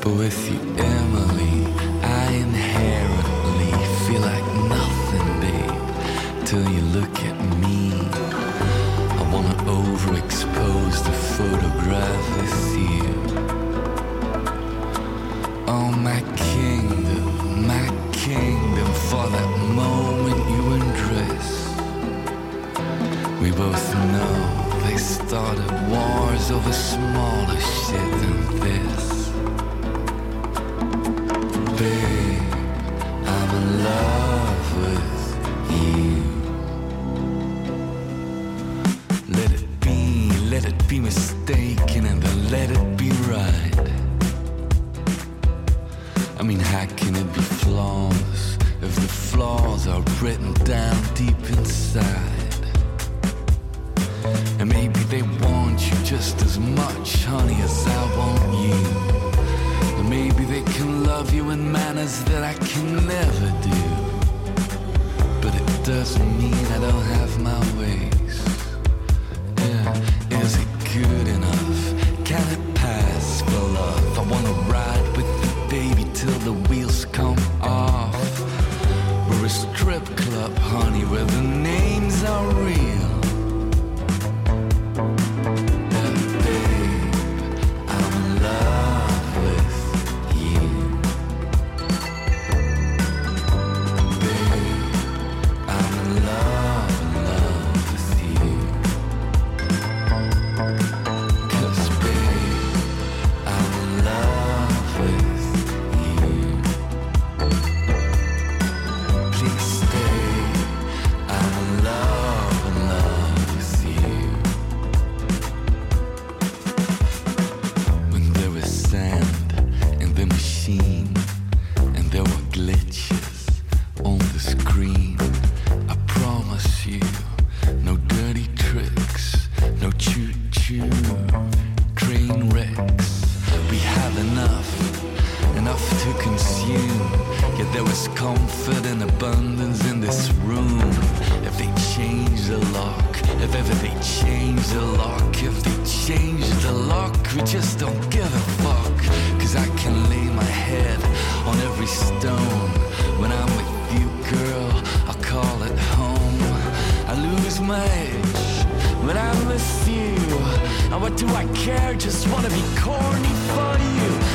With you, Emily, I inherently feel like nothing, babe, till you look at me. I wanna overexpose the photograph with you. Oh, my kingdom, for that moment you undress. We both know they started wars over smaller shit than this. Babe, I'm in love with you. Let it be mistaken, and then let it be right. I mean, how can it be flawless if the flaws are written down deep inside? And maybe they want you just as much, honey, as I want you. And maybe they can love you in manners that I can never do. But it doesn't mean I don't have my ways. Yeah, is it good enough? Can it pass for love? I wanna ride with the baby till the wheels come off. We're a strip club, honey, where the names are real. What do I care? Just wanna be corny for you.